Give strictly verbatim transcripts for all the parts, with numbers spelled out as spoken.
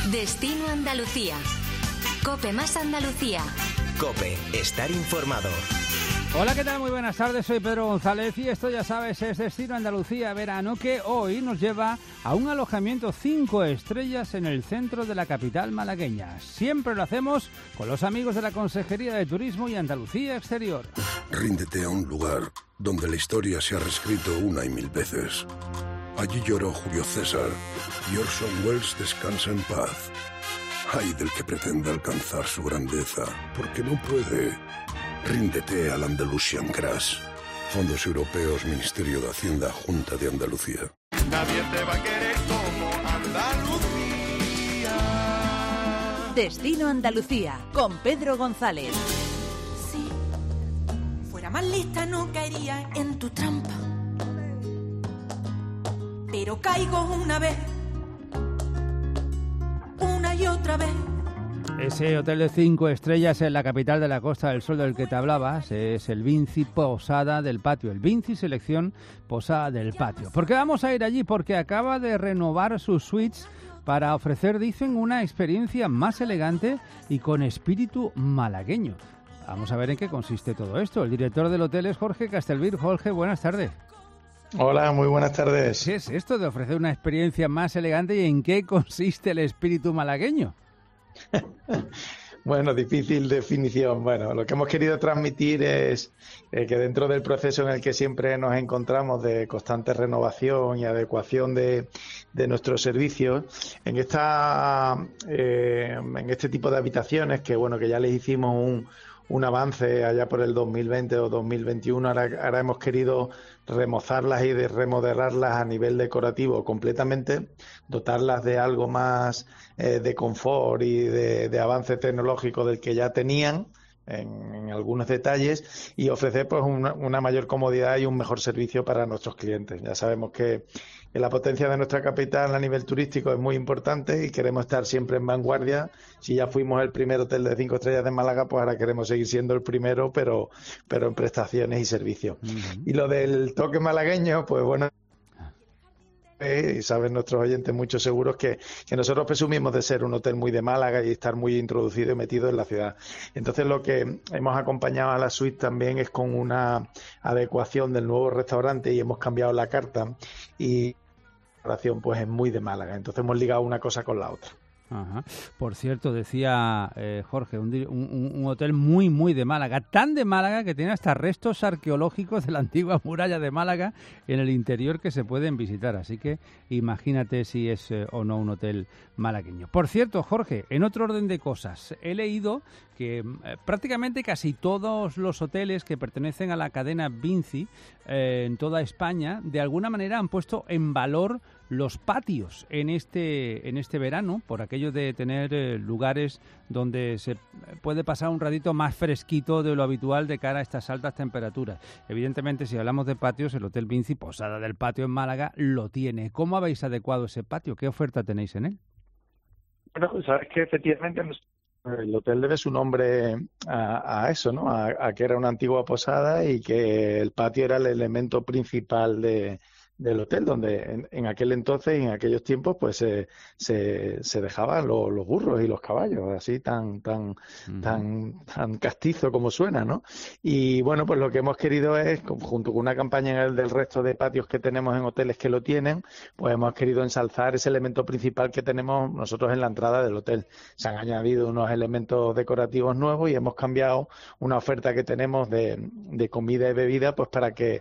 Destino Andalucía. COPE más Andalucía. COPE, estar informado. Hola, ¿qué tal? Muy buenas tardes, soy Pedro González y esto, ya sabes, es Destino Andalucía Verano, que hoy nos lleva a un alojamiento cinco estrellas en el centro de la capital malagueña. Siempre lo hacemos con los amigos de la Consejería de Turismo y Andalucía Exterior. Ríndete a un lugar donde la historia se ha reescrito una y mil veces. Allí lloró Julio César y Orson Welles descansa en paz. Ay del que pretenda alcanzar su grandeza, porque no puede. Ríndete al Andalusian Crash. Fondos Europeos, Ministerio de Hacienda, Junta de Andalucía. Nadie te va a querer como Andalucía. Destino Andalucía, con Pedro González. Si fuera más lista no caería en tu trampa, pero caigo una vez, una y otra vez. Ese hotel de cinco estrellas en la capital de la Costa del Sol del que te hablabas es el Vinci Posada del Patio, el Vinci Selección Posada del Patio. ¿Por qué vamos a ir allí? Porque acaba de renovar sus suites para ofrecer, dicen, una experiencia más elegante y con espíritu malagueño. Vamos a ver en qué consiste todo esto. El director del hotel es Jorge Castelvir. Jorge, buenas tardes. Hola, muy buenas tardes. ¿Qué es esto de ofrecer una experiencia más elegante y en qué consiste el espíritu malagueño? Bueno, difícil definición. Bueno, lo que hemos querido transmitir es eh, que dentro del proceso en el que siempre nos encontramos de constante renovación y adecuación de, de nuestros servicios, en esta eh, en este tipo de habitaciones que bueno que ya les hicimos un un avance allá por el dos mil veinte o dos mil veintiuno, ahora, ahora hemos querido remozarlas y de remodelarlas a nivel decorativo completamente, dotarlas de algo más eh, de confort y de, de avance tecnológico del que ya tenían en, en algunos detalles y ofrecer pues una, una mayor comodidad y un mejor servicio para nuestros clientes. Ya sabemos que que la potencia de nuestra capital a nivel turístico es muy importante y queremos estar siempre en vanguardia. Si ya fuimos el primer hotel de cinco estrellas de Málaga, pues ahora queremos seguir siendo el primero, pero, pero en prestaciones y servicios. Uh-huh. Y lo del toque malagueño, pues bueno, eh, y saben nuestros oyentes muchos seguros que, que nosotros presumimos de ser un hotel muy de Málaga y estar muy introducido y metido en la ciudad. Entonces lo que hemos acompañado a la suite también es con una adecuación del nuevo restaurante y hemos cambiado la carta y la decoración pues es muy de Málaga. Entonces hemos ligado una cosa con la otra. Ajá. Por cierto, decía eh, Jorge, un, un, un hotel muy, muy de Málaga, tan de Málaga que tiene hasta restos arqueológicos de la antigua muralla de Málaga en el interior que se pueden visitar, así que imagínate si es eh, o no un hotel malagueño. Por cierto, Jorge, en otro orden de cosas, he leído que eh, prácticamente casi todos los hoteles que pertenecen a la cadena Vinci eh, en toda España, de alguna manera han puesto en valor los patios en este en este verano, por aquello de tener eh, lugares donde se puede pasar un ratito más fresquito de lo habitual de cara a estas altas temperaturas. Evidentemente, si hablamos de patios, el Hotel Vinci Posada del Patio en Málaga lo tiene. ¿Cómo habéis adecuado ese patio? ¿Qué oferta tenéis en él? Bueno, sabes que efectivamente el hotel debe su nombre a, a eso, ¿no? A, a que era una antigua posada y que el patio era el elemento principal de del hotel, donde en, en aquel entonces y en aquellos tiempos pues eh, se, se dejaban lo, los burros y los caballos, así tan tan uh-huh. tan tan castizo como suena, ¿no? Y bueno, pues lo que hemos querido es, junto con una campaña del resto de patios que tenemos en hoteles que lo tienen, pues hemos querido ensalzar ese elemento principal que tenemos nosotros en la entrada del hotel. Se han añadido unos elementos decorativos nuevos y hemos cambiado una oferta que tenemos de, de comida y bebida pues para que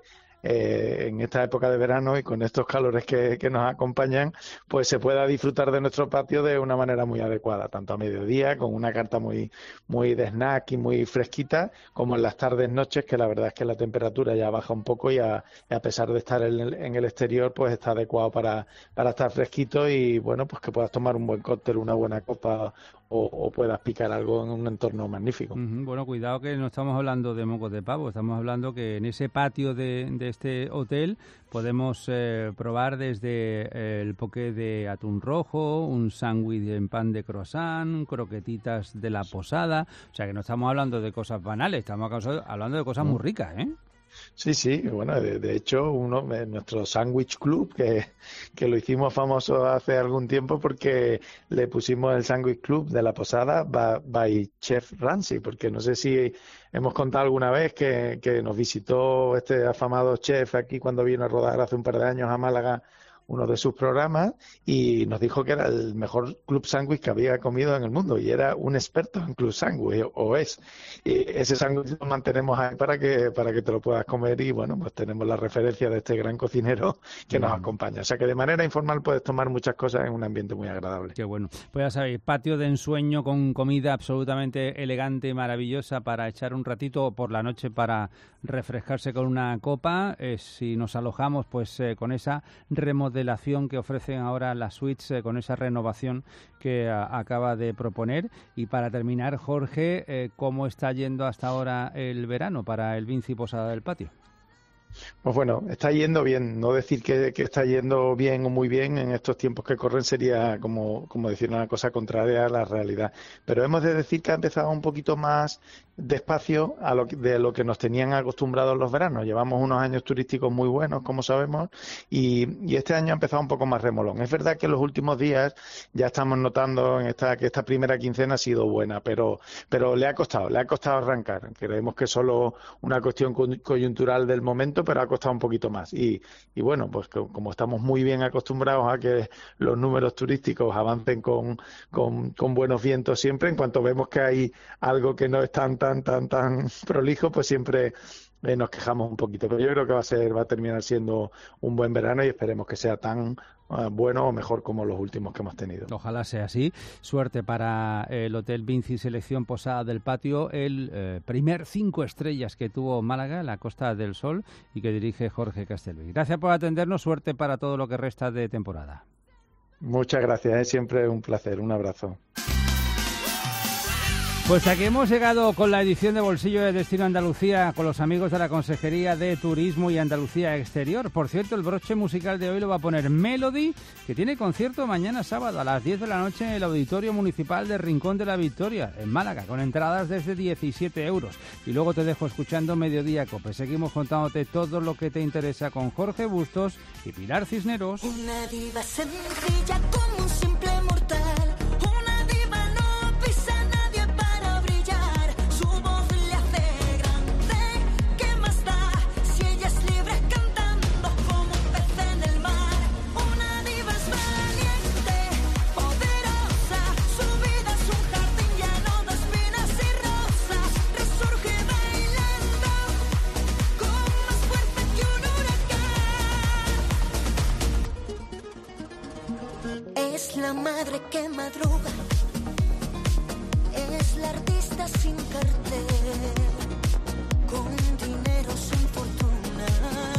Eh, en esta época de verano y con estos calores que, que nos acompañan, pues se pueda disfrutar de nuestro patio de una manera muy adecuada, tanto a mediodía, con una carta muy muy de snack y muy fresquita, como en las tardes, noches, que la verdad es que la temperatura ya baja un poco y a, y a pesar de estar en el, en el exterior, pues está adecuado para, para estar fresquito y bueno, pues que puedas tomar un buen cóctel, una buena copa o, o puedas picar algo en un entorno magnífico. Uh-huh. Bueno, cuidado que no estamos hablando de mocos de pavo, estamos hablando que en ese patio de, de este hotel podemos eh, probar desde eh, el poké de atún rojo, un sándwich en pan de croissant, croquetitas de la posada, o sea que no estamos hablando de cosas banales, estamos hablando de cosas muy ricas, ¿eh? Sí, sí, bueno, de, de hecho, uno, nuestro Sandwich Club, que, que lo hicimos famoso hace algún tiempo porque le pusimos el Sandwich Club de la posada by, by Chef Ramsay, porque no sé si hemos contado alguna vez que, que nos visitó este afamado chef aquí cuando vino a rodar hace un par de años a Málaga uno de sus programas y nos dijo que era el mejor club sándwich que había comido en el mundo y era un experto en club sándwich, o es. Y ese sándwich lo mantenemos ahí para que para que te lo puedas comer y bueno, pues tenemos la referencia de este gran cocinero que nos acompaña. O sea que de manera informal puedes tomar muchas cosas en un ambiente muy agradable. Qué bueno. Pues ya sabéis, patio de ensueño con comida absolutamente elegante y maravillosa para echar un ratito por la noche para refrescarse con una copa. Eh, si nos alojamos pues eh, con esa remodelación que ofrecen ahora las suites, eh, con esa renovación que a, acaba de proponer. Y para terminar, Jorge, eh, ¿cómo está yendo hasta ahora el verano para el Vinci Posada del Patio? Pues bueno, está yendo bien. No decir que, que está yendo bien o muy bien en estos tiempos que corren sería como, como decir una cosa contraria a la realidad. Pero hemos de decir que ha empezado un poquito más despacio a lo que, de lo que nos tenían acostumbrados los veranos. Llevamos unos años turísticos muy buenos, como sabemos, y, y este año ha empezado un poco más remolón. Es verdad que en los últimos días ya estamos notando en esta, que esta primera quincena ha sido buena, pero, pero le ha costado, le ha costado arrancar. Creemos que es solo una cuestión coyuntural del momento, pero ha costado un poquito más. Y, y bueno, pues como estamos muy bien acostumbrados a que los números turísticos avancen con, con, con buenos vientos siempre, en cuanto vemos que hay algo que no es tan, tan, tan, tan prolijo, pues siempre eh, nos quejamos un poquito. Pero yo creo que va a ser, va a terminar siendo un buen verano y esperemos que sea tan uh, bueno o mejor como los últimos que hemos tenido. Ojalá sea así. Suerte para el Hotel Vinci Selección Posada del Patio, el eh, primer cinco estrellas que tuvo Málaga, la Costa del Sol, y que dirige Jorge Castelví. Gracias por atendernos. Suerte para todo lo que resta de temporada. Muchas gracias. Es siempre un placer. Un abrazo. Pues aquí hemos llegado con la edición de Bolsillo de Destino Andalucía con los amigos de la Consejería de Turismo y Andalucía Exterior. Por cierto, el broche musical de hoy lo va a poner Melody, que tiene concierto mañana sábado a las diez de la noche en el Auditorio Municipal de Rincón de la Victoria, en Málaga, con entradas desde diecisiete euros. Y luego te dejo escuchando Mediodía Cope. Seguimos contándote todo lo que te interesa con Jorge Bustos y Pilar Cisneros. Una diva sencilla como un simple mortal. La madre que madruga, es la artista sin cartel, con dinero sin fortuna.